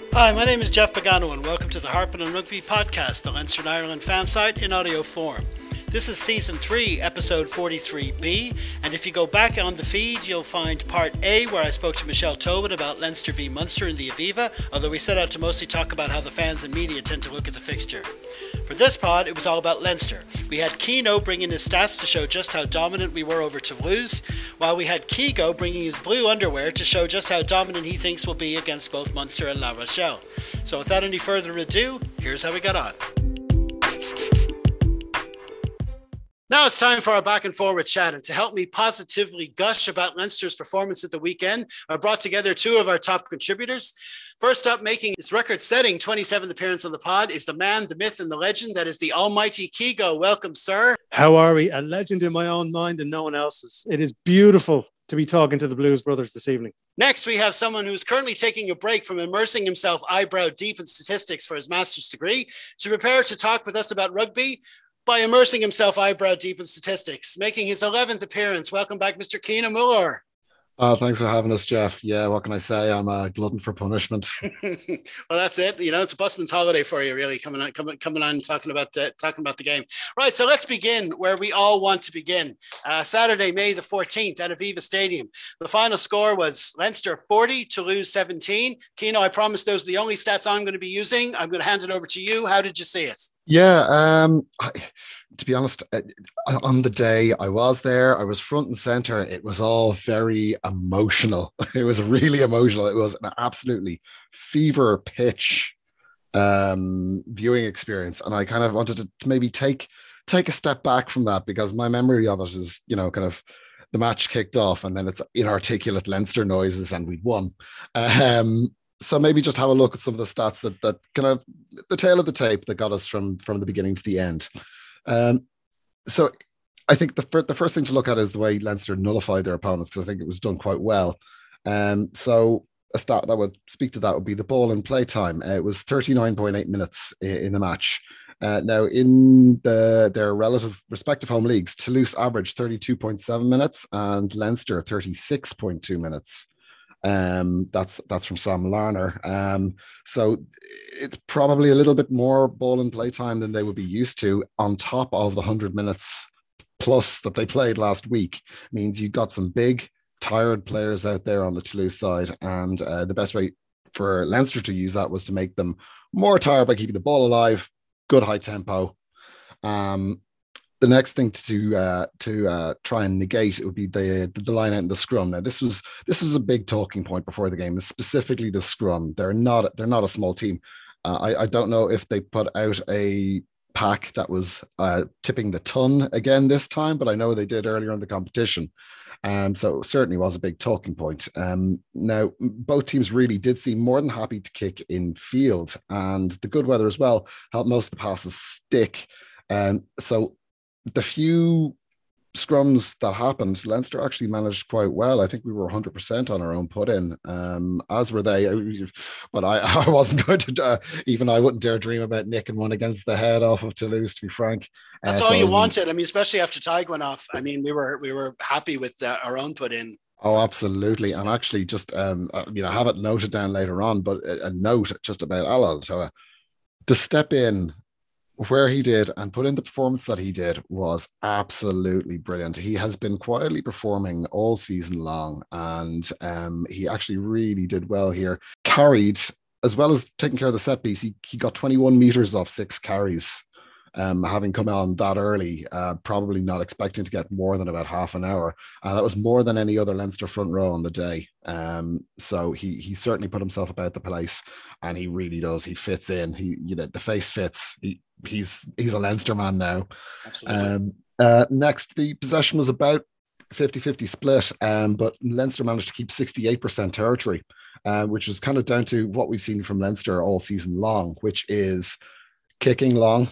Hi, my name is Jeff Pagano and welcome to the Harpin on Rugby podcast, the Leinster and Ireland fan site in audio form. This is Season 3, Episode 43B, and if you go back on the feed, you'll find Part A, where I spoke to Michelle Tobin about Leinster v Munster in the Aviva, although we set out to mostly talk about how the fans and media tend to look at the fixture. For this pod, it was all about Leinster. We had Keno bringing his stats to show just how dominant we were over Toulouse, while we had Kigo bringing his blue underwear to show just how dominant he thinks we'll be against both Munster and La Rochelle. So without any further ado, here's how we got on. Now it's time for our back and forward chat, and to help me positively gush about Leinster's performance at the weekend, I brought together two of our top contributors. First up, making his record-setting 27th appearance on the pod is the man, the myth, and the legend that is the almighty Kigo. Welcome, sir. How are we? A legend in my own mind and no one else's. It is beautiful to be talking to the Blues Brothers this evening. Next, we have someone who is currently taking a break from immersing himself eyebrow deep in statistics for his master's degree to prepare to talk with us about rugby by immersing himself eyebrow deep in statistics, making his 11th appearance. Welcome back, Mr. Cian Muller. Thanks for having us, Jeff. Yeah, what can I say? I'm a glutton for punishment. Well, that's it. You know, it's a busman's holiday for you, really, coming on, talking about the game. Right, so let's begin where we all want to begin. Saturday, May the 14th at Aviva Stadium. The final score was Leinster 40, Toulouse 17. Keno, I promise those are the only stats I'm going to be using. I'm going to hand it over to you. How did you see it? Yeah, to be honest, on the day I was there, I was front and center. It was all very emotional. It was really emotional. It was an absolutely fever pitch viewing experience. And I kind of wanted to maybe take a step back from that, because my memory of it is, you know, kind of the match kicked off and then it's inarticulate Leinster noises and we'd won. So maybe just have a look at some of the stats that kind of the tail of the tape that got us from the beginning to the end. So I think the first thing to look at is the way Leinster nullified their opponents, because I think it was done quite well. So a stat that would speak to that would be the ball in play time. It was 39.8 minutes in the match. Now, in their respective home leagues, Toulouse averaged 32.7 minutes and Leinster 36.2 minutes. That's from Sam Larner. So it's probably a little bit more ball and play time than they would be used to, on top of the 100 minutes plus that they played last week. Means you got some big, tired players out there on the Toulouse side, and the best way for Leinster to use that was to make them more tired by keeping the ball alive, good high tempo. The next thing to try and negate, it would be the line out in the scrum. Now, this was a big talking point before the game, specifically the scrum. They're not a small team. I don't know if they put out a pack that was tipping the ton again this time, but I know they did earlier in the competition. So it certainly was a big talking point. Now, both teams really did seem more than happy to kick in field, and the good weather as well helped most of the passes stick. So the few scrums that happened, Leinster actually managed quite well. I think we were 100% on our own put-in, as were they. But I wasn't going to, even I wouldn't dare dream about nicking one against the head off of Toulouse, to be frank. That's all you wanted. I mean, especially after Tig went off. I mean, we were happy with our own put-in. Oh, absolutely. And actually just, have it noted down later on, but a note just about Alal to step in where he did and put in the performance that he did was absolutely brilliant. He has been quietly performing all season long, and he actually really did well here. Carried, as well as taking care of the set piece, he got 21 meters off 6 carries, having come on that early, probably not expecting to get more than about half an hour. And that was more than any other Leinster front row on the day. So he certainly put himself about the place, and he really does. He fits in. The face fits. He's a Leinster man now. Absolutely. Next, the possession was about 50-50 split, but Leinster managed to keep 68% territory, which was kind of down to what we've seen from Leinster all season long, which is kicking long.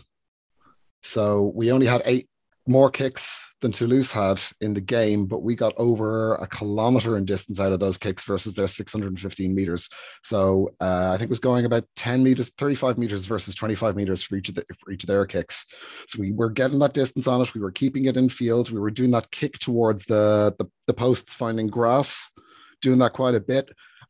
So we only had 8 more kicks than Toulouse had in the game, but we got over a kilometre in distance out of those kicks versus their 615 metres. So I think it was going about 10 metres, 35 metres versus 25 metres for each of their kicks. So we were getting that distance on it. We were keeping it in field. We were doing that kick towards the posts, finding grass, doing that quite a bit.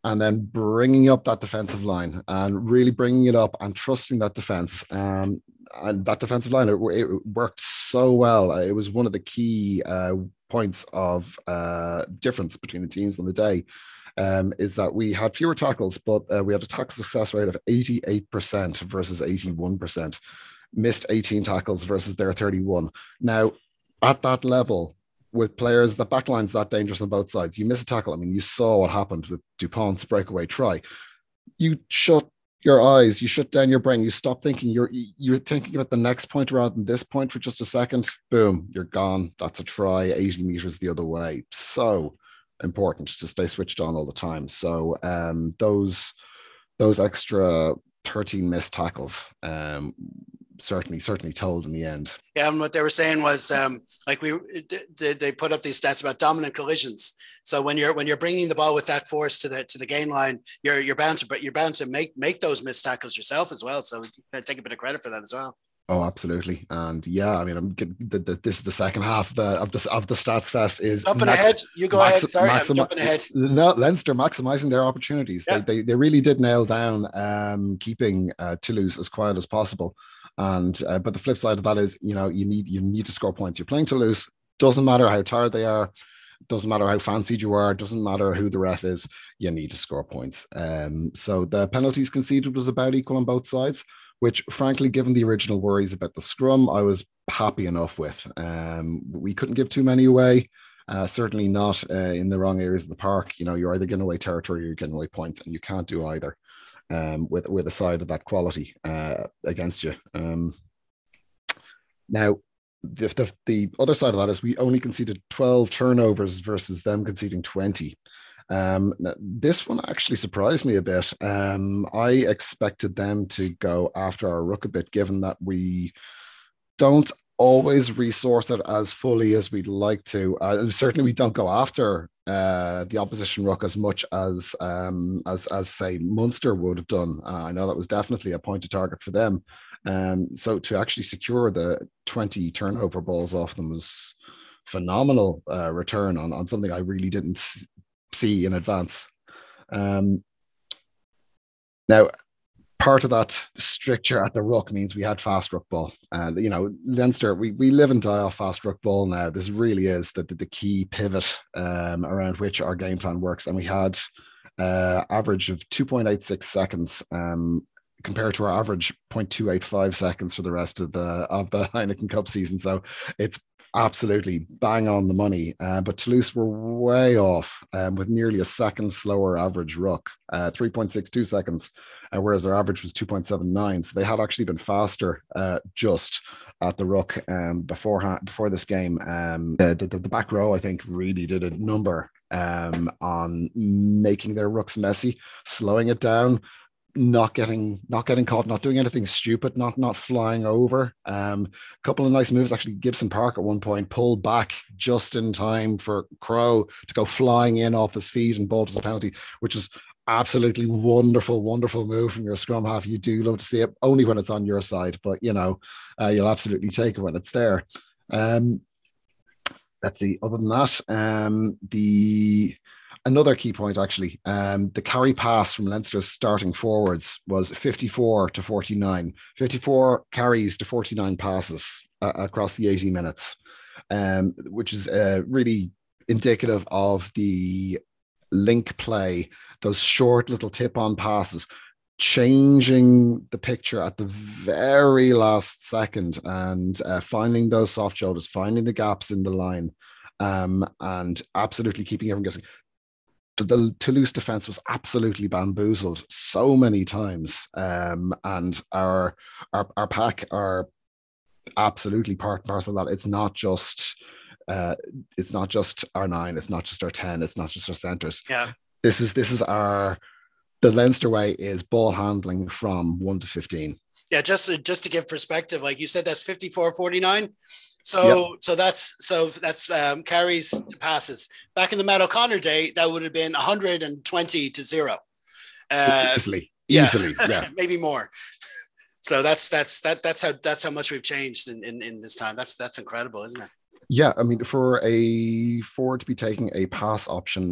and then bringing up that defensive line and really bringing it up and trusting that defense. And that defensive line, it worked so well. It was one of the key points of difference between the teams on the day. Is that we had fewer tackles, but we had a tackle success rate of 88% versus 81%. Missed 18 tackles versus their 31. Now, at that level, with players, the backline's that dangerous on both sides. You miss a tackle. I mean, you saw what happened with Dupont's breakaway try. You shut your eyes, you shut down your brain, you stop thinking. You're thinking about the next point rather than this point for just a second. Boom, you're gone. That's a try, 80 meters the other way. So important to stay switched on all the time. So those extra 13 missed tackles certainly told in the end. Yeah, and what they were saying was they put up these stats about dominant collisions. So when you're bringing the ball with that force to the gain line, you're bound to make those missed tackles yourself as well. So take a bit of credit for that as well. Oh, absolutely. And yeah, I mean, this is the second half of the Stats Fest is jumping ahead. You go ahead. Sorry, I'm jumping ahead. No, Leinster maximizing their opportunities. Yeah. They really did nail down keeping Toulouse as quiet as possible. And but the flip side of that is, you need to score points. You're playing Toulouse. Doesn't matter how tired they are. Doesn't matter how fancied you are. Doesn't matter who the ref is. You need to score points. So the penalties conceded was about equal on both sides, which frankly, given the original worries about the scrum, I was happy enough with. We couldn't give too many away. Certainly not in the wrong areas of the park. You're either giving away territory or you're getting away points, and you can't do either. With a side of that quality against you. Now, the other side of that is we only conceded 12 turnovers versus them conceding 20. This one actually surprised me a bit. I expected them to go after our ruck a bit, given that we don't always resource it as fully as we'd like to. Certainly, we don't go after the opposition ruck as much as say Munster would have done. I know that was definitely a pointed target for them. So to actually secure the 20 turnover balls off them was phenomenal return on something I really didn't see in advance. Now, part of that stricture at the ruck means we had fast ruck ball. Leinster, we live and die off fast ruck ball now. This really is the key pivot around which our game plan works. And we had average of 2.86 seconds compared to our average 0.285 seconds for the rest of the Heineken Cup season. So it's absolutely bang on the money. But Toulouse were way off with nearly a second slower average ruck, 3.62 seconds, whereas their average was 2.79. So they had actually been faster just at the ruck before this game. The back row, I think, really did a number on making their rucks messy, slowing it down, not getting caught, not doing anything stupid, not flying over. A couple of nice moves. Actually, Gibson Park at one point pulled back just in time for Crowe to go flying in off his feet and ball to the penalty, which is absolutely wonderful move from your scrum half. You do love to see it, only when it's on your side, but you'll absolutely take it when it's there. Let's see. Other than that, another key point, actually, the carry pass from Leinster's starting forwards was 54 to 49. 54 carries to 49 passes across the 80 minutes, which is really indicative of the link play, those short little tip-on passes, changing the picture at the very last second and finding those soft shoulders, finding the gaps in the line, and absolutely keeping everyone guessing. The Toulouse defense was absolutely bamboozled so many times, and our pack are absolutely part and parcel of that. It's not just our 9, it's not just our 10, it's not just our centers. Yeah, this is the Leinster way is ball handling from 1 to 15. Yeah, just to give perspective, like you said, that's 54-49. So that's carries to passes. Back in the Matt O'Connor day, that would have been 120 to 0. Easily, yeah. Maybe more. So that's how much we've changed in this time. That's incredible, isn't it? Yeah, I mean, for a forward to be taking a pass option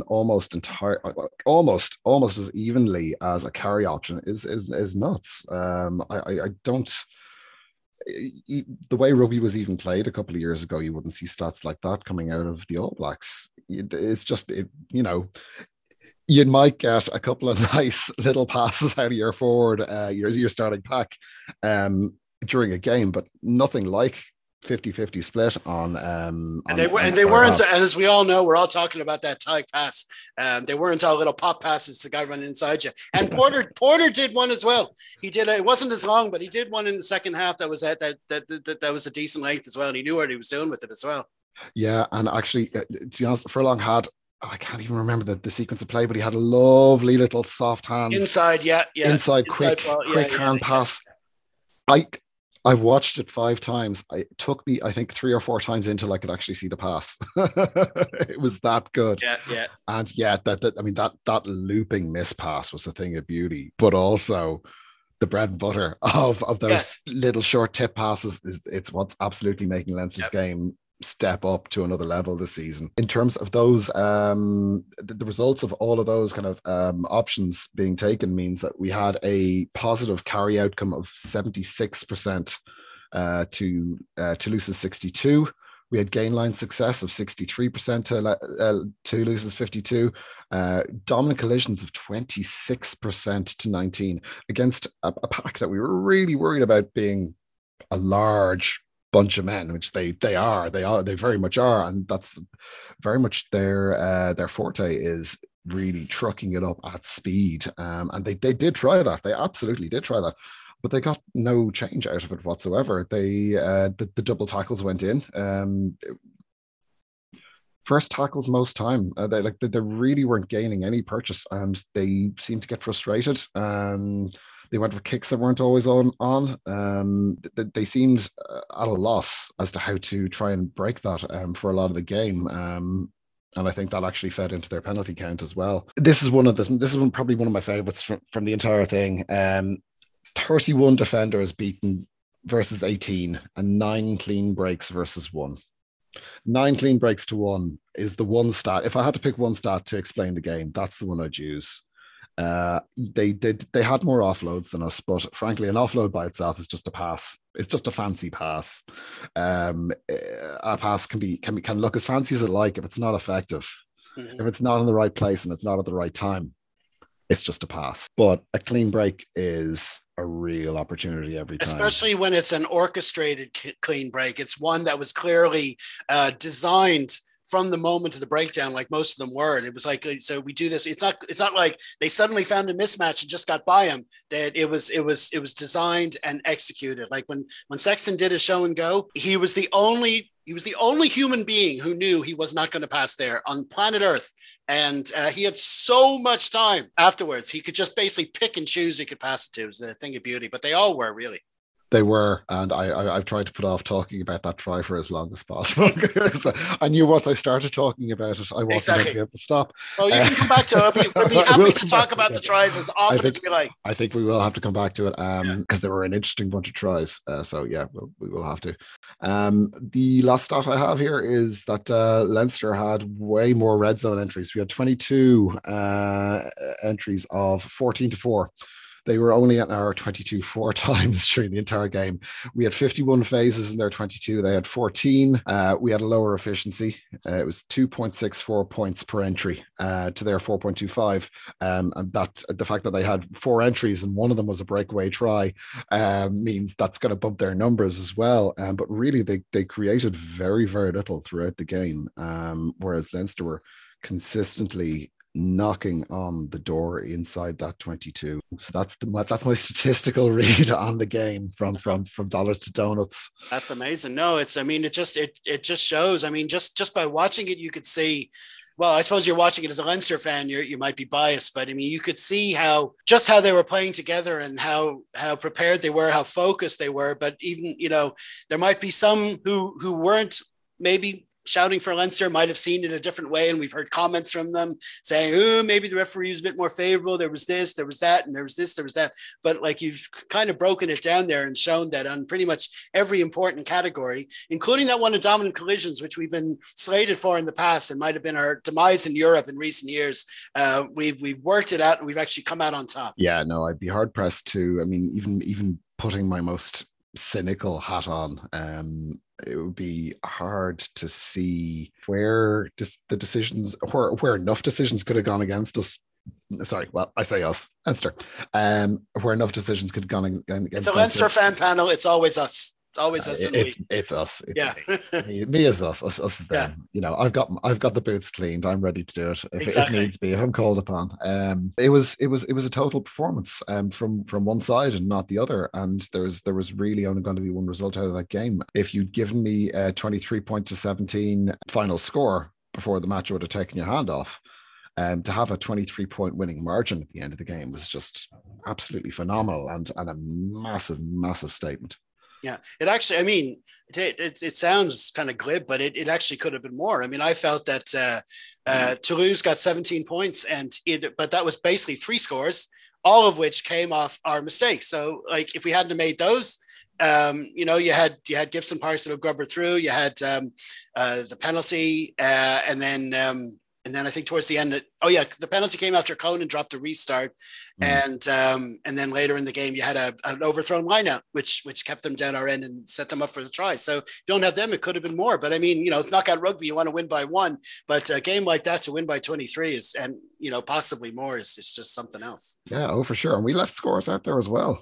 almost as evenly as a carry option is nuts. I don't. The way rugby was even played a couple of years ago, you wouldn't see stats like that coming out of the All Blacks. It's just, you might get a couple of nice little passes out of your forward, your starting pack, during a game, but nothing like 50-50 split and they weren't, pass. and as we all know, we're all talking about that tag pass. They weren't all little pop passes to guy running inside you. And Porter did one as well. He did it wasn't as long, but he did one in the second half that was that was a decent length as well, and he knew what he was doing with it as well. Yeah, and actually, to be honest, Furlong had, I can't even remember the sequence of play, but he had a lovely little soft hand inside, inside quick hand pass. I've watched it 5 times. It took me, I think, 3 or 4 times until I could actually see the pass. It was that good. Yeah. And yeah, that looping miss pass was a thing of beauty, but also the bread and butter of those little short tip passes it's what's absolutely making Leinster's game step up to another level this season. In terms of those, the results of all of those kind of options being taken means that we had a positive carry outcome of 76% to Toulouse's 62. We had gain line success of 63% to Toulouse's 52. Dominant collisions of 26% to 19 against a pack that we were really worried about being a large bunch of men, which they very much are, and that's very much their forte, is really trucking it up at speed. And they did try that. They absolutely did try that, but they got no change out of it whatsoever. The double tackles went in. First tackles most time. They really weren't gaining any purchase, and they seemed to get frustrated. They went for kicks that weren't always on. They seemed at a loss as to how to try and break that for a lot of the game. And I think that actually fed into their penalty count as well. This is probably one of my favorites from the entire thing. 31 defenders beaten versus 18, and 9 clean breaks versus 1. 9 clean breaks to 1 is the one stat. If I had to pick one stat to explain the game, that's the one I'd use. They had more offloads than us, but frankly, an offload by itself is just a pass. It's just a fancy pass. A pass can look as fancy as it like. If it's not effective, if it's not in the right place and it's not at the right time, it's just a pass. But a clean break is a real opportunity every time, especially when it's an orchestrated clean break. It's one that was clearly designed from the moment of the breakdown, like most of them were. And it was like, so we do this. It's not like they suddenly found a mismatch and just got by him. That it was designed and executed. Like when Sexton did his show and go, he was the only human being who knew he was not going to pass there on planet Earth. And he had so much time afterwards. He could just basically pick and choose he could pass it to. It was a thing of beauty, but they all were really. They were, and I've tried to put off talking about that try for as long as possible. So I knew once I started talking about it, I wasn't going to be able to stop. Well, you can come back to it. We'll be happy to talk about the tries as often as we like. I think we will have to come back to it because there were an interesting bunch of tries. So yeah, we will have to. The last stat I have here is that Leinster had way more red zone entries. We had 22 entries of 14-4. They were only at our 22 4 times during the entire game. We had 51 phases in their 22. They had 14. We had a lower efficiency. It was 2.64 points per entry to their 4.25. And that the fact that they had 4 entries and one of them was a breakaway try means that's going to bump their numbers as well. But really, they created very, very little throughout the game, whereas Leinster were consistently knocking on the door inside that 22. So that's my statistical read on the game from dollars to donuts. That's amazing. No, it just shows. I mean, just by watching it, you could see. Well, I suppose you're watching it as a Leinster fan. You might be biased, but I mean, you could see how they were playing together and how prepared they were, how focused they were. But even there might be some who weren't maybe shouting for Leinster might have seen it a different way, and we've heard comments from them saying, "Oh, maybe the referee was a bit more favorable. There was this, there was that, and there was this, there was that." But like you've kind of broken it down there and shown that on pretty much every important category, including that one of dominant collisions, which we've been slated for in the past and might have been our demise in Europe in recent years, we've worked it out and we've actually come out on top. Yeah, no, I'd be hard pressed to. I mean, even putting my most cynical hat on, it would be hard to see where the decisions, where enough decisions could have gone against us. Sorry, well, I say us, Leinster. Where enough decisions could have gone against. It's a Leinster fan panel. It's always us. Always us. It's us. It's me is us. Us is them. Yeah. You know, I've got the boots cleaned. I'm ready to do it if Exactly. it needs be. If I'm called upon. It was a total performance from one side and not the other. And there was really only going to be one result out of that game. If you'd given me a 23 points to 17 final score before the match, I would have taken your hand off. To have a 23-point winning margin at the end of the game was just absolutely phenomenal and a massive statement. Yeah, it actually, I mean, it sounds kind of glib, but it actually could have been more. I mean, I felt that Toulouse got 17 points, but that was basically 3 scores, all of which came off our mistakes. So, like, if we hadn't made those, you know, you had Gibson Parks that would grubber through, you had the penalty, and then I think towards the end, the penalty came after Conan dropped a restart, and then later in the game you had an overthrown lineout, which kept them down our end and set them up for the try. So you don't have them, it could have been more. But I mean, you know, it's knockout rugby. You want to win by 1, but a game like that to win by 23 is, and you know, possibly more is just something else. Yeah, oh for sure. And we left scores out there as well.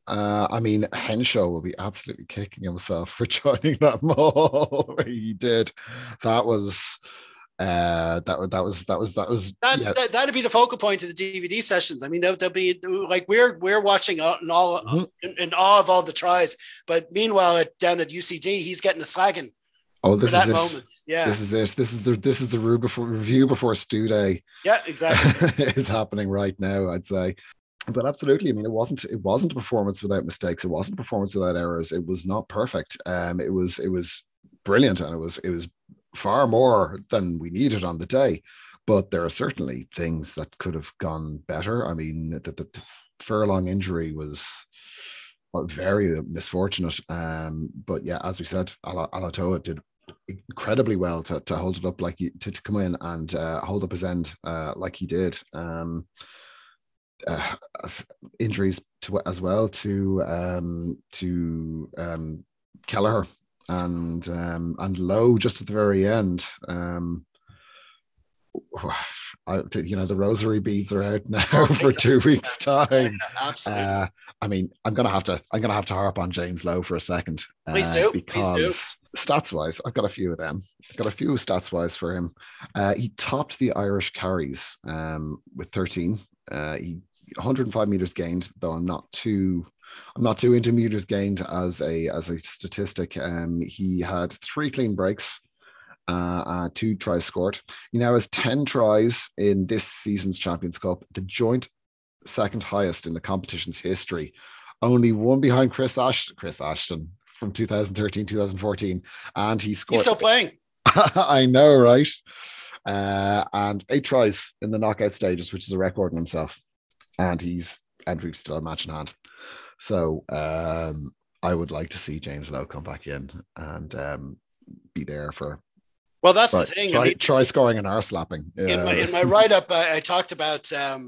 I mean, Henshaw will be absolutely kicking himself for joining that maul. He did. So that was. That'd be the focal point of the DVD sessions. I mean, they'll be like we're watching in awe of all the tries, but meanwhile down at UCD, he's getting a slagging. Oh, this is it. Moment. Yeah, this is it. This is the review before Stu Day. Yeah, exactly. Is happening right now, I'd say. But absolutely, I mean, it wasn't a performance without mistakes. It wasn't a performance without errors. It was not perfect. It was brilliant, and it was far more than we needed on the day, but there are certainly things that could have gone better. I mean, the Furlong injury was very misfortunate, but yeah, as we said, Alatoa did incredibly well to hold it up, to come in and hold up his end like he did. Injuries as well to Kelleher and Lowe just at the very end. The rosary beads are out now for 2 weeks' time. Absolutely. I mean, I'm gonna have to harp on James Lowe for a second. Please do. Because stats wise, I've got a few of them. I've got a few stats wise for him. He topped the Irish carries with 13. He 105 meters gained, though I'm not too into meters gained as a statistic. He had 3 clean breaks, 2 tries scored. He now has 10 tries in this season's Champions Cup, the joint second highest in the competition's history. Only one behind Chris Ashton from 2013-2014, and he scored. He's still playing. I know, right? And 8 tries in the knockout stages, which is a record in himself. And we've still a match in hand. So I would like to see James Lowe come back in and be there for. Well, that's the thing. Try scoring and arse slapping. In my write up, I talked about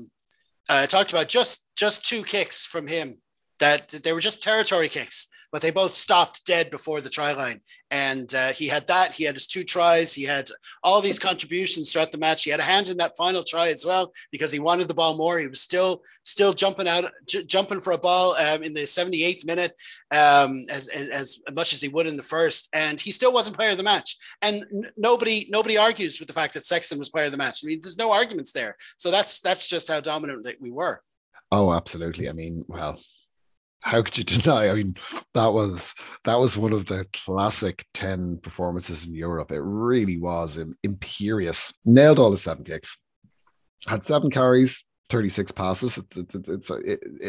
just 2 kicks from him that they were just territory kicks, but they both stopped dead before the try line. And he had his 2 tries. He had all these contributions throughout the match. He had a hand in that final try as well, because he wanted the ball more. He was still jumping for a ball in the 78th minute, as much as he would in the first. And he still wasn't player of the match. And nobody argues with the fact that Sexton was player of the match. I mean, there's no arguments there. So that's just how dominant we were. Oh, absolutely. I mean, well, how could you deny? I mean, that was one of the classic 10 performances in Europe. It really was imperious. Nailed all his 7 kicks. Had 7 carries, 36 passes. It's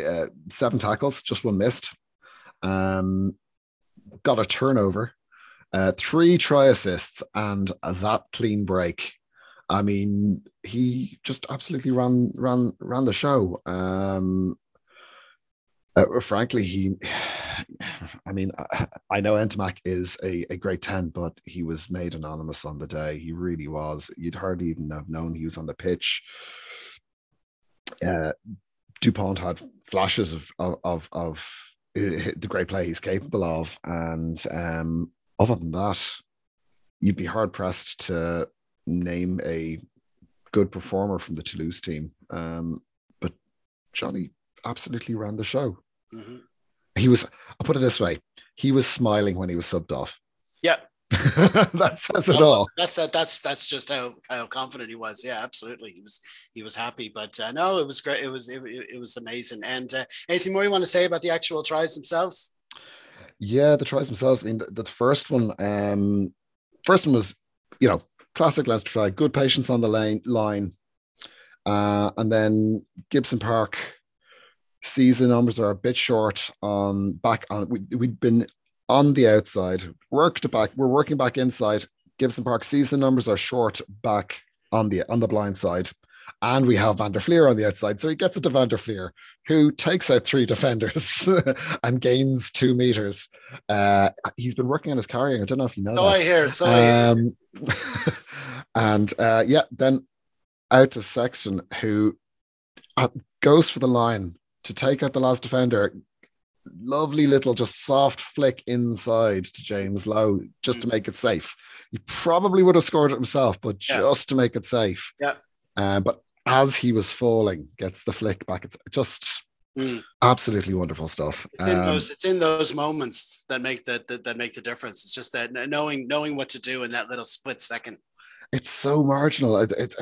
7 tackles, just 1 missed. Got a turnover. 3 try assists and that clean break. I mean, he just absolutely ran the show. Frankly, I mean, I know Ntamack is a great 10, but he was made anonymous on the day. He really was. You'd hardly even have known he was on the pitch. Dupont had flashes of the great play he's capable of, and other than that, you'd be hard pressed to name a good performer from the Toulouse team. But Johnny absolutely ran the show. Mm-hmm. I'll put it this way, he was smiling when he was subbed off. Yeah. That says it all. That's just how confident he was. Yeah, absolutely. He was happy. But no, it was great. It was amazing. And anything more you want to say about the actual tries themselves? Yeah, the tries themselves. I mean, the first one was, classic Leinster try, good patience on the line. And then Gibson Park sees the numbers are a bit short we'd been on the outside, worked it back. We're working back inside. Gibson Park sees the numbers are short back on the blind side. And we have Van der Fleer on the outside. So he gets it to Van der Fleer, who takes out 3 defenders and gains 2 meters. He's been working on his carrying. I don't know if you know that. I hear. And then out to Sexton, who goes for the line to take out the last defender. Lovely little just soft flick inside to James Lowe just to make it safe. He probably would have scored it himself, but just to make it safe. Yeah. But as he was falling, gets the flick back. It's just absolutely wonderful stuff. It's in those moments that make the difference. It's just that knowing what to do in that little split second. It's so marginal. It's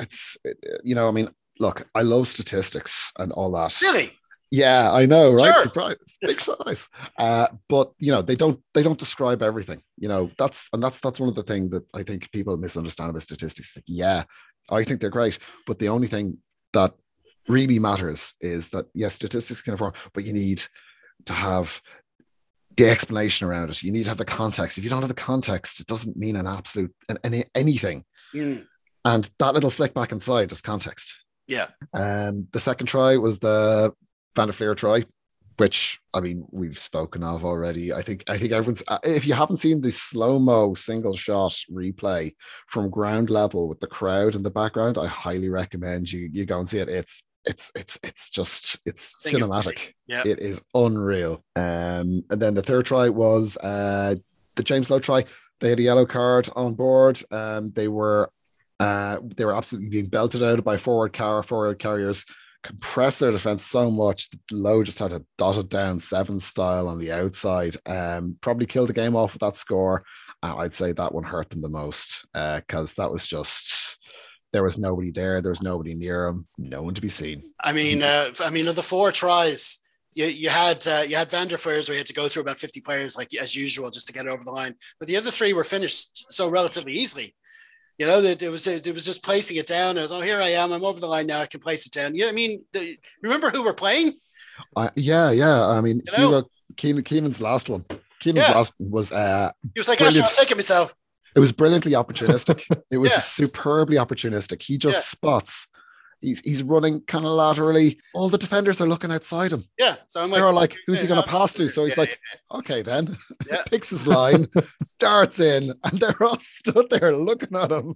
I mean, look, I love statistics and all that. Really? Yeah, I know, right? Sure. Surprise, big surprise. But they don't describe everything. That's one of the things that I think people misunderstand about statistics. Like, yeah, I think they're great, but the only thing that really matters is that yes, statistics can inform, but you need to have the explanation around it. You need to have the context. If you don't have the context, it doesn't mean an absolute anything. And that little flick back inside is context. Yeah. The second try was the Van der Fleer try, which I mean we've spoken of already. I think everyone's. If you haven't seen the slow-mo single shot replay from ground level with the crowd in the background, I highly recommend you go and see it. It's cinematic. Yeah, it is unreal. And then the third try was the James Lowe try. They had a yellow card on board. They were absolutely being belted out by forward carriers. Compressed their defense so much that Lowe just had to dot it down 7 style on the outside. Probably killed the game off with that score. I'd say that one hurt them the most because that was just, there was nobody there. There was nobody near him. No one to be seen. I mean, of the 4 tries, you had Van der Fleer's where you had to go through about 50 players like as usual just to get it over the line. But the other 3 were finished so relatively easily. That it was just placing it down. I was, here I am. I'm over the line now. I can place it down. I mean, remember who we're playing? Yeah. I mean, Keenan's last one. Last one was. He was like, I'll take it myself. It was brilliantly opportunistic. It was superbly opportunistic. He just spots. He's running kind of laterally. All the defenders are looking outside him. Yeah. So I'm they're like, who's he going to pass to? So he's okay, then. Yeah. Picks his line, starts in, and they're all stood there looking at him.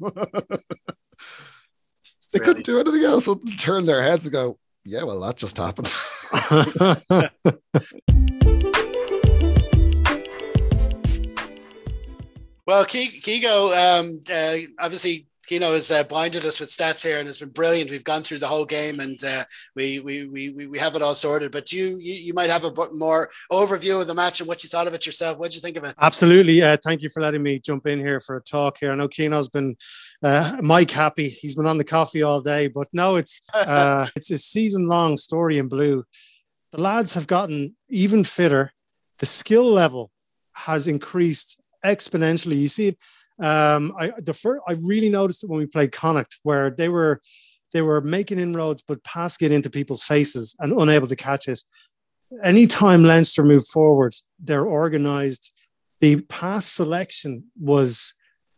They couldn't do anything else but turn their heads and go, yeah, well, that just happened. Well, Keego, obviously, Keno has blinded us with stats here and has been brilliant. We've gone through the whole game and we have it all sorted. But you might have a more overview of the match and what you thought of it yourself. What did you think of it? Absolutely. Thank you for letting me jump in here for a talk here. I know Keno's been Mike happy. He's been on the coffee all day, but no, it's a season-long story in blue. The lads have gotten even fitter. The skill level has increased exponentially. You see it. I really noticed it when we played Connacht, where they were making inroads but passing it into people's faces and unable to catch it. Anytime Leinster move forward, they're organised, the pass selection was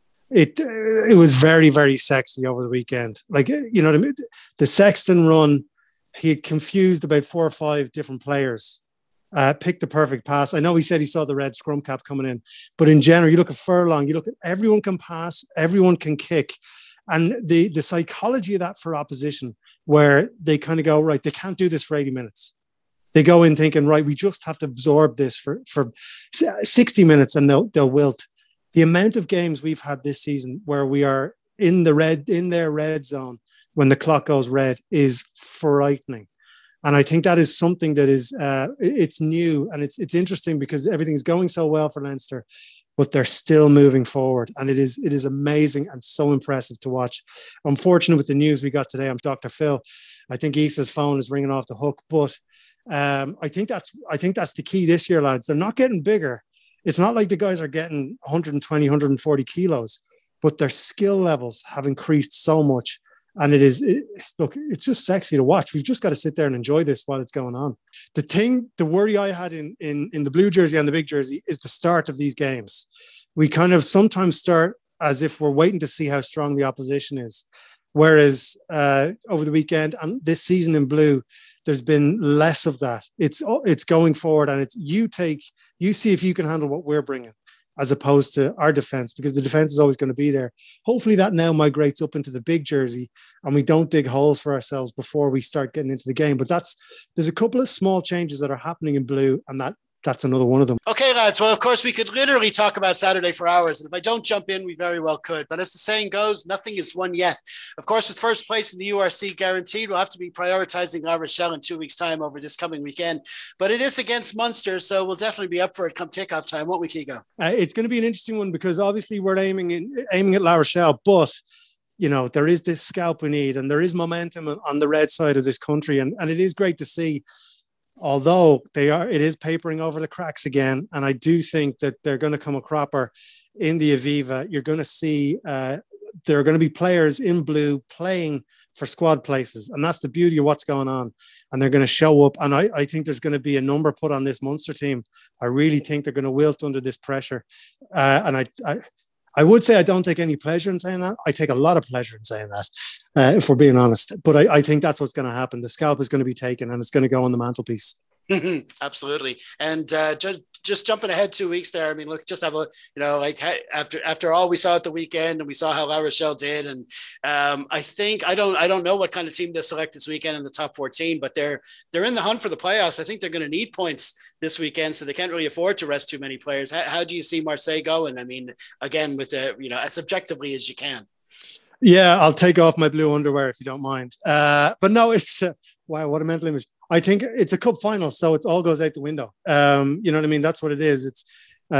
it was very, very sexy over the weekend. Like, you know what I mean? The Sexton run, he had confused about 4 or 5 different players, picked the perfect pass. I know he said he saw the red scrum cap coming in, but in general, you look at Furlong, you look at everyone can pass, everyone can kick. And the psychology of that for opposition, where they kind of go, right, they can't do this for 80 minutes. They go in thinking, right, we just have to absorb this for 60 minutes and they'll wilt. The amount of games we've had this season where we are in their red zone when the clock goes red is frightening. And I think that is something that is, it's new and it's interesting because everything's going so well for Leinster, but they're still moving forward. And it is amazing and so impressive to watch. Unfortunate with the news we got today, I'm Dr. Phil. I think Issa's phone is ringing off the hook, but I think that's the key this year, lads. They're not getting bigger. It's not like the guys are getting 120, 140 kilos, but their skill levels have increased so much. And it's just sexy to watch. We've just got to sit there and enjoy this while it's going on. The worry I had in the blue jersey and the big jersey is the start of these games. We kind of sometimes start as if we're waiting to see how strong the opposition is. Whereas over the weekend and this season in blue, there's been less of that. It's going forward and it's you see if you can handle what we're bringing as opposed to our defense, because the defense is always going to be there. Hopefully that now migrates up into the big jersey and we don't dig holes for ourselves before we start getting into the game. But there's a couple of small changes that are happening in blue, and that's another one of them. Okay, lads. Well, of course, we could literally talk about Saturday for hours. And if I don't jump in, we very well could. But as the saying goes, nothing is won yet. Of course, with first place in the URC guaranteed, we'll have to be prioritizing La Rochelle in 2 weeks' time over this coming weekend. But it is against Munster, so we'll definitely be up for it come kickoff time, won't we, Keego? It's going to be an interesting one because obviously we're aiming at La Rochelle, but you know, there is this scalp we need and there is momentum on the red side of this country. And it is great to see. Although it is papering over the cracks again. And I do think that they're going to come a cropper in the Aviva. You're going to see there are going to be players in blue playing for squad places. And that's the beauty of what's going on. And they're going to show up. And I think there's going to be a number put on this Munster team. I really think they're going to wilt under this pressure. And I would say I don't take any pleasure in saying that. I take a lot of pleasure in saying that, if we're being honest. But I think that's what's going to happen. The scalp is going to be taken and it's going to go on the mantelpiece. Absolutely. And just jumping ahead 2 weeks there. I mean, look, just have a, you know, like after all we saw at the weekend and we saw how La Rochelle did. And I think, I don't know what kind of team they'll select this weekend in the top 14, but they're in the hunt for the playoffs. I think they're going to need points this weekend, so they can't really afford to rest too many players. How do you see Marseille going? I mean, again, with as objectively as you can. Yeah, I'll take off my blue underwear if you don't mind. But no, it's wow, what a mental image. I think it's a cup final, so it all goes out the window. You know what I mean? That's what it is. It's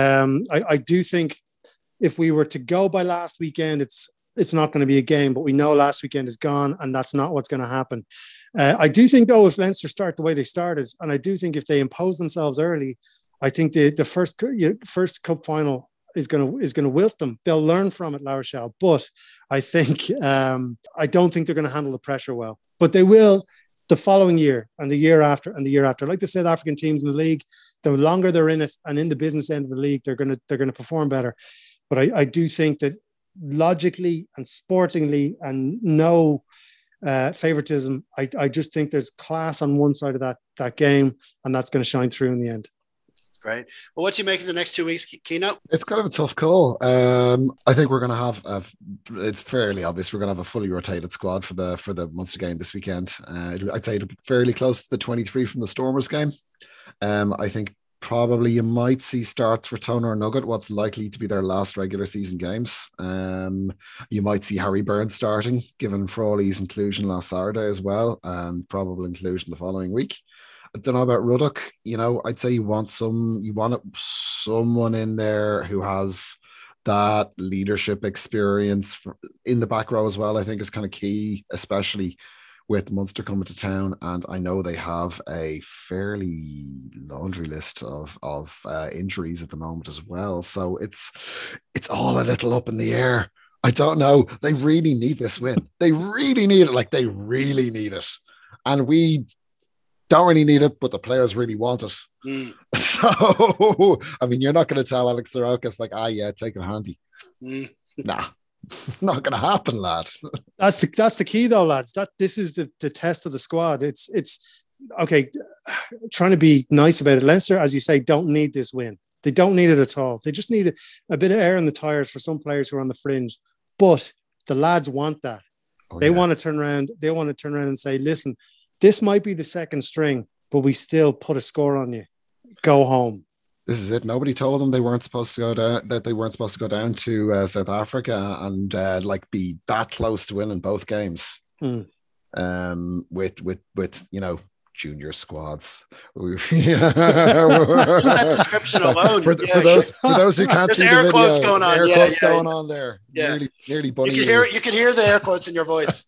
I do think if we were to go by last weekend, it's not going to be a game, but we know last weekend is gone and that's not what's going to happen. I do think though, if Leinster start the way they started, and I do think if they impose themselves early, I think the first cup final is going to wilt them. They'll learn from it, La Rochelle, but I think I don't think they're going to handle the pressure well, but they will the following year and the year after and the year after. Like the South African teams in the league, the longer they're in it and in the business end of the league, they're going to perform better. But I do think that logically and sportingly and no favoritism, I just think there's class on one side of that game, and that's going to shine through in the end. Great. Well, what do you make of the next 2 weeks, Keno? It's kind of a tough call. I think we're going to have it's fairly obvious we're going to have a fully rotated squad for the Munster game this weekend. I'd say it'll be fairly close to the 23 from the Stormers game. I think probably you might see starts for Toner and Nugget, what's likely to be their last regular season games. You might see Harry Byrne starting, given Frawley's inclusion last Saturday as well, and probable inclusion the following week. I don't know about Ruddock. You know, I'd say you want someone in there who has that leadership experience in the back row as well. I think is kind of key, especially with Munster coming to town. And I know they have a fairly laundry list of injuries at the moment as well. So it's all a little up in the air. I don't know. They really need this win. They really need it. Like, they really need it. And we Don't really need it, but the players really want it. Mm. So, I mean, you're not going to tell Alex Sorokas like, yeah, take it handy. Mm. Nah, not going to happen, lad. That's the key, though, lads. This is the test of the squad. It's okay. Trying to be nice about it. Leinster, as you say, don't need this win. They don't need it at all. They just need a bit of air in the tires for some players who are on the fringe. But the lads want that. They want to turn around. They want to turn around and say, listen, this might be the second string, but we still put a score on you. Go home. This is it. Nobody told them they weren't supposed to go down, that they weren't supposed to go down to South Africa and like be that close to winning both games. Mm. With junior squads. That description alone. For those who can't see air the quotes video, going on. Air quotes going on there. Yeah. Nearly bunny. You can hear the air quotes in your voice.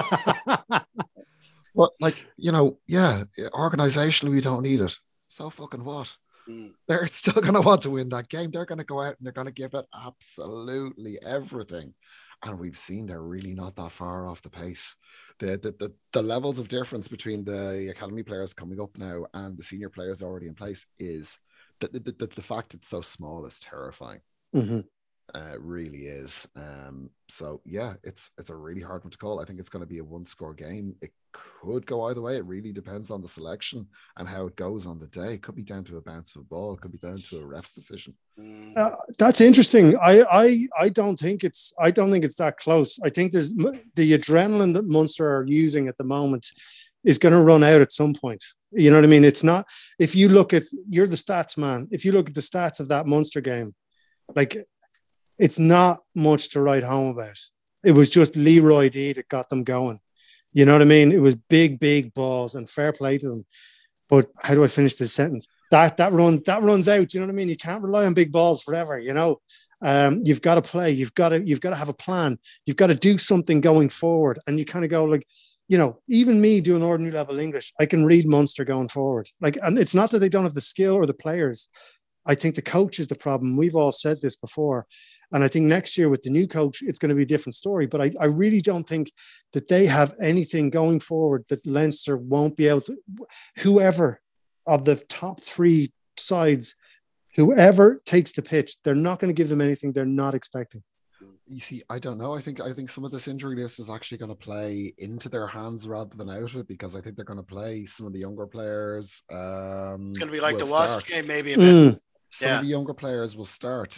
But organizationally, we don't need it. So fucking what? They're still going to want to win that game. They're going to go out and they're going to give it absolutely everything. And we've seen they're really not that far off the pace. The levels of difference between the academy players coming up now and the senior players already in place is the fact it's so small is terrifying. Mm-hmm. It really is. So yeah, it's a really hard one to call. I think it's going to be a one-score game. It could go either way. It really depends on the selection and how it goes on the day. It could be down to a bounce of a ball. It could be down to a ref's decision. That's interesting. I don't think it's that close. I think there's the adrenaline that Munster are using at the moment is going to run out at some point. You know what I mean? It's not. If you look at, you're the stats man. If you look at the stats of that Munster game, like, it's not much to write home about. It was just Leroy D that got them going. You know what I mean? It was big balls, and fair play to them. But how do I finish this sentence? That runs out. You know what I mean? You can't rely on big balls forever. You know, you've got to play. You've got to have a plan. You've got to do something going forward. And you kind of go like, you know, even me doing ordinary level English, I can read Munster going forward. Like, and it's not that they don't have the skill or the players. I think the coach is the problem. We've all said this before. And I think next year with the new coach, it's going to be a different story. But I really don't think that they have anything going forward that Leinster won't be able to. Whoever of the top three sides, whoever takes the pitch, they're not going to give them anything they're not expecting. You see, I don't know. I think some of this injury list is actually going to play into their hands rather than out of it, because I think they're going to play some of the younger players. It's going to be like the Wasp game, maybe a bit. Some of the younger players will start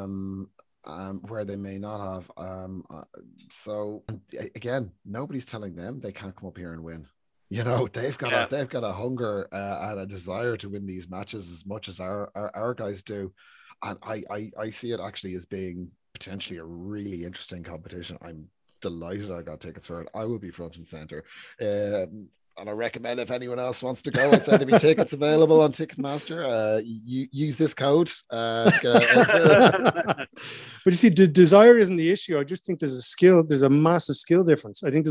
where they may not have. So again, nobody's telling them they can't come up here and win. You know, they've got a hunger and a desire to win these matches as much as our guys do. And I see it actually as being potentially a really interesting competition. I'm delighted I got tickets for it. I will be front and center. And I recommend if anyone else wants to go, I'd say there'll be tickets available on Ticketmaster. Use this code. But you see, the desire isn't the issue. I just think there's a massive skill difference. I think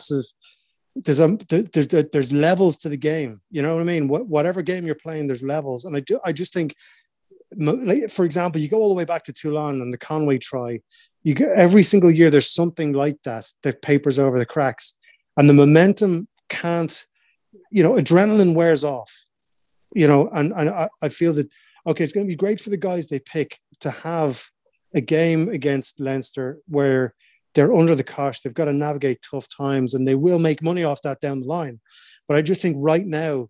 there's levels to the game. You know what I mean? Whatever game you're playing, there's levels. And I just think, for example, you go all the way back to Toulon and the Conway try. You get every single year there's something like that papers over the cracks, and the momentum can't, adrenaline wears off, and I feel that, okay, it's going to be great for the guys they pick to have a game against Leinster where they're under the cosh, they've got to navigate tough times, and they will make money off that down the line. But I just think right now,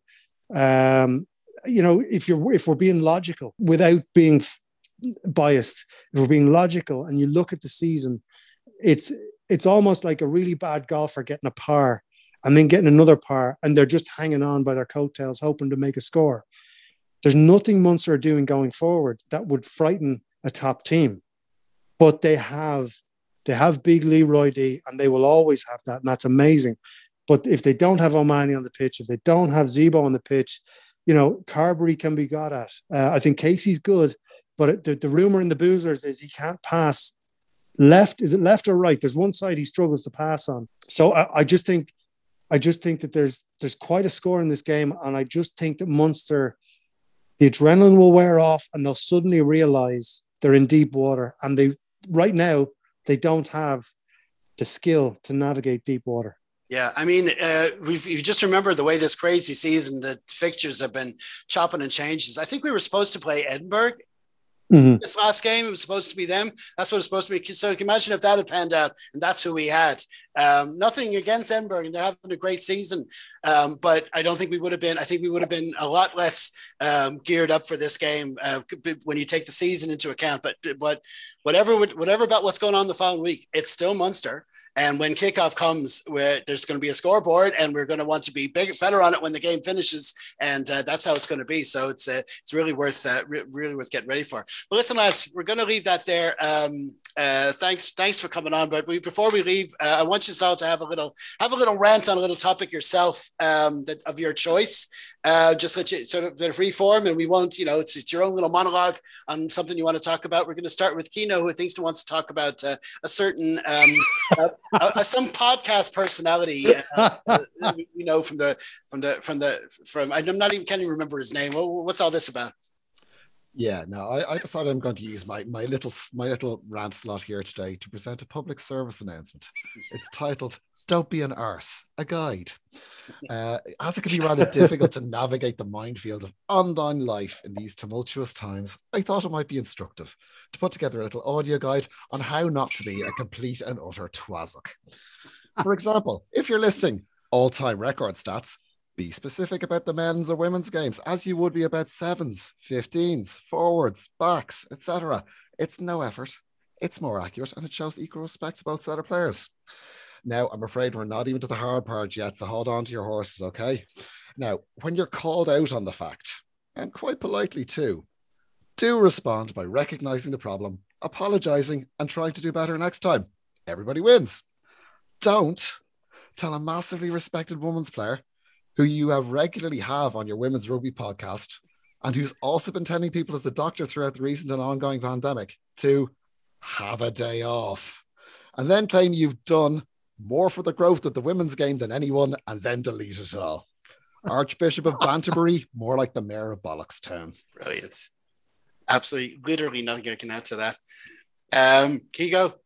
if we're being logical without being biased, if we're being logical and you look at the season, it's almost like a really bad golfer getting a par and then getting another par, and they're just hanging on by their coattails, hoping to make a score. There's nothing Munster are doing going forward that would frighten a top team, but they have big Leroy D, and they will always have that, and that's amazing. But if they don't have O'Mahony on the pitch, if they don't have Zebo on the pitch, Carberry can be got at. I think Casey's good, but the rumor in the boozers is he can't pass left. Is it left or right? There's one side he struggles to pass on. So I just think that there's quite a score in this game, and I just think that Munster, the adrenaline will wear off, and they'll suddenly realize they're in deep water, and right now they don't have the skill to navigate deep water. Yeah, I mean, you just remember the way this crazy season, the fixtures have been chopping and changes. I think we were supposed to play Edinburgh this last game. It was supposed to be them. That's what it's supposed to be. So you can imagine if that had panned out, and that's who we had. Nothing against Edinburgh, and they're having a great season. But I don't think we would have been. I think we would have been a lot less geared up for this game when you take the season into account. But whatever about what's going on the following week, it's still Munster. And when kickoff comes, there's going to be a scoreboard, and we're going to want to be better on it when the game finishes, and that's how it's going to be. So it's really worth getting ready for. Well, listen, lads, we're going to leave that there. Thanks for coming on. But before we leave, I want you all to have a little rant on a little topic yourself of your choice. Just let you sort of free form, and we won't, it's your own little monologue on something you want to talk about. We're going to start with Keno, who thinks he wants to talk about a certain some podcast personality. From I'm not even, can't even remember his name. What's all this about? Yeah, no, I decided I'm going to use my little rant slot here today to present a public service announcement. It's titled "Don't Be an Arse," a guide. As it can be rather difficult to navigate the minefield of online life in these tumultuous times, I thought it might be instructive to put together a little audio guide on how not to be a complete and utter twazzock. For example, if you're listing all-time record stats, be specific about the men's or women's games as you would be about sevens, 15s, forwards, backs, etc. It's no effort, it's more accurate, and it shows equal respect to both set of players. Now, I'm afraid we're not even to the hard part yet, so hold on to your horses, okay? Now, when you're called out on the fact, and quite politely too, do respond by recognizing the problem, apologizing, and trying to do better next time. Everybody wins. Don't tell a massively respected women's player who you regularly have on your women's rugby podcast and who's also been telling people as a doctor throughout the recent and ongoing pandemic to have a day off, and then claim you've done more for the growth of the women's game than anyone, and then delete it all. Archbishop of Banterbury, more like the mayor of Bollockstown. Brilliant. Absolutely, literally nothing I can add to that. Kigo?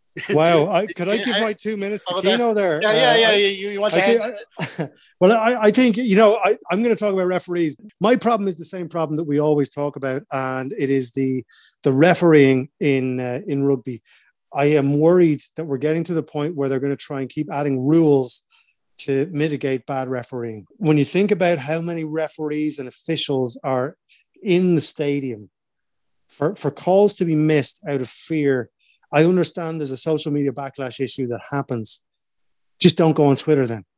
Wow, could I give my 2 minutes to Keno there? Yeah. You want to add? Well, I think, I'm going to talk about referees. My problem is the same problem that we always talk about, and it is the refereeing in rugby. I am worried that we're getting to the point where they're going to try and keep adding rules to mitigate bad refereeing. When you think about how many referees and officials are in the stadium for calls to be missed out of fear, I understand there's a social media backlash issue that happens. Just don't go on Twitter then.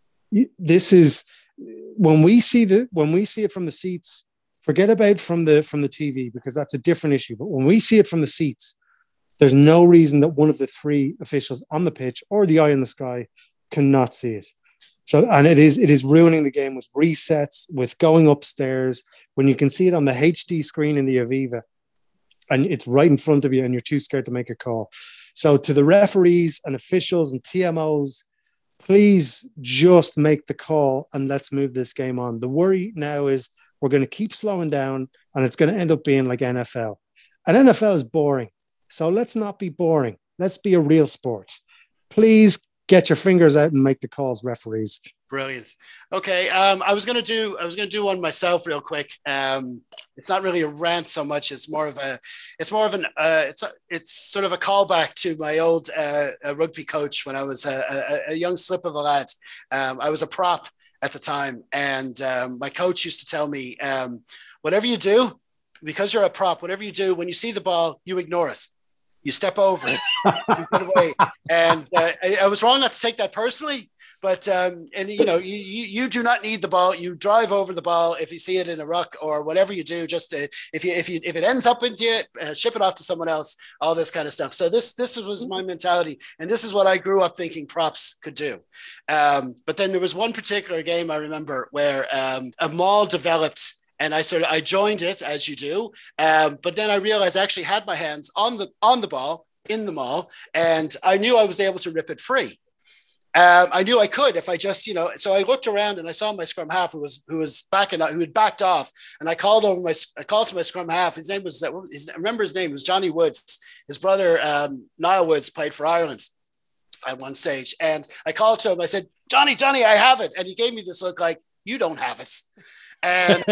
This is when we see it from the seats, forget about from the TV, because that's a different issue. But when we see it from the seats, there's no reason that one of the three officials on the pitch or the eye in the sky cannot see it. So, and it is ruining the game with resets, with going upstairs when you can see it on the HD screen in the Aviva and it's right in front of you and you're too scared to make a call. So to the referees and officials and TMOs, please just make the call and let's move this game on. The worry now is we're going to keep slowing down and it's going to end up being like NFL. And NFL is boring. So let's not be boring. Let's be a real sport. Please get your fingers out and make the calls, referees. Brilliant. Okay, I was gonna do one myself real quick. It's not really a rant so much. It's sort of a callback to my old rugby coach when I was a young slip of a lad. I was a prop at the time, and my coach used to tell me, whatever you do, because you're a prop, whatever you do, when you see the ball, you ignore it. You step over it, you put it away. And I was wrong not to take that personally, but you do not need the ball. You drive over the ball if you see it in a ruck or whatever you do. Just if it ends up into you, ship it off to someone else. All this kind of stuff. So this was my mentality, and this is what I grew up thinking props could do. But then there was one particular game I remember where a maul developed. And I joined it, as you do, but then I realized I actually had my hands on the ball in the maul, and I knew I was able to rip it free. I knew I could if I just, So I looked around and I saw my scrum half who was backing out, who had backed off, and I called to my scrum half. His name was I remember his name was Johnny Woods. His brother Niall Woods played for Ireland at one stage, and I called to him. I said, Johnny, I have it. And he gave me this look like, you don't have it. And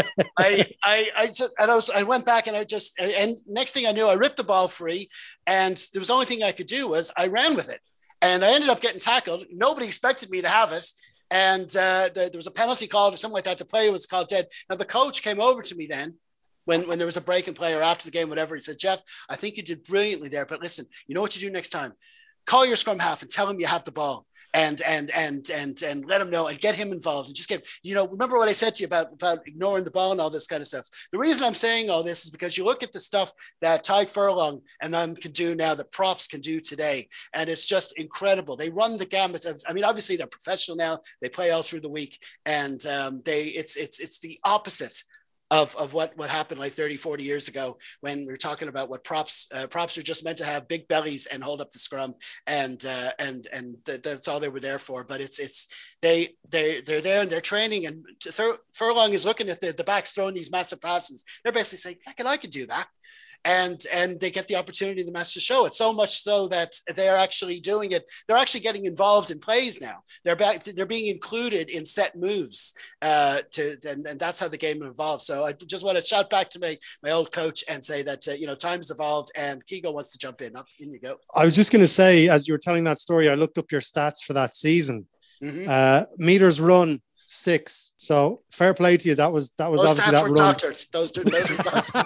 I went back and next thing I knew, I ripped the ball free, and there was the only thing I could do was I ran with it, and I ended up getting tackled. Nobody expected me to have it, and there was a penalty called or something like that. The play was called dead. Now the coach came over to me then when there was a break in play or after the game, whatever. He said, Jeff, I think you did brilliantly there, but listen, you know what you do next time? Call your scrum half and tell him you have the ball. And let him know and get him involved and just get, remember what I said to you about ignoring the ball and all this kind of stuff. The reason I'm saying all this is because you look at the stuff that Tadhg Furlong and them can do now, that props can do today. And it's just incredible. They run the gamut of, obviously they're professional now. They play all through the week, and it's the opposite of what happened like 30, 40 years ago when we were talking about what props are just meant to have big bellies and hold up the scrum, and that's all they were there for. But they're there and they're training, and Furlong is looking at the backs throwing these massive passes. They're basically saying, I could do that. And they get the opportunity in the match to show it, so much so that they are actually doing it. They're actually getting involved in plays now. They're being included in set moves, and that's how the game evolves. So I just want to shout back to my old coach and say that times evolved, and Keego wants to jump in. In you go. I was just going to say, as you were telling that story, I looked up your stats for that season. Mm-hmm. Meters run 6. So fair play to you. That was those obviously that run. Doctors. Those doctors.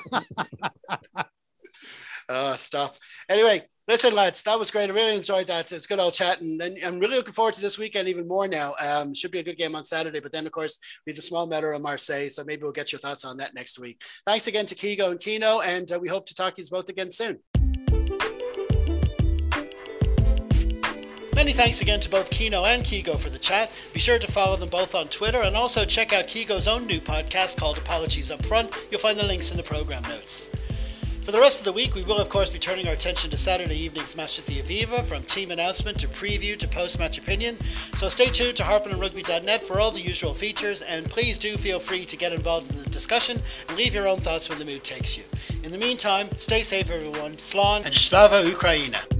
Stop. Anyway, listen, lads, that was great. I really enjoyed that. It's good old chat, and I'm really looking forward to this weekend even more now. Should be a good game on Saturday, but then of course we have the small matter of Marseille, so maybe we'll get your thoughts on that next week. Thanks again to Keego and Keno, and we hope to talk to you both again soon. Many thanks again to both Keno and Keego for the chat. Be sure to follow them both on Twitter, and also check out Keego's own new podcast called Apologies Up Front. You'll find the links in the program notes. For the rest of the week, we will of course be turning our attention to Saturday evening's match at the Aviva, from team announcement to preview to post-match opinion. So stay tuned to harpenandrugby.net for all the usual features, and please do feel free to get involved in the discussion and leave your own thoughts when the mood takes you. In the meantime, stay safe everyone, Slán and Slava Ukraina.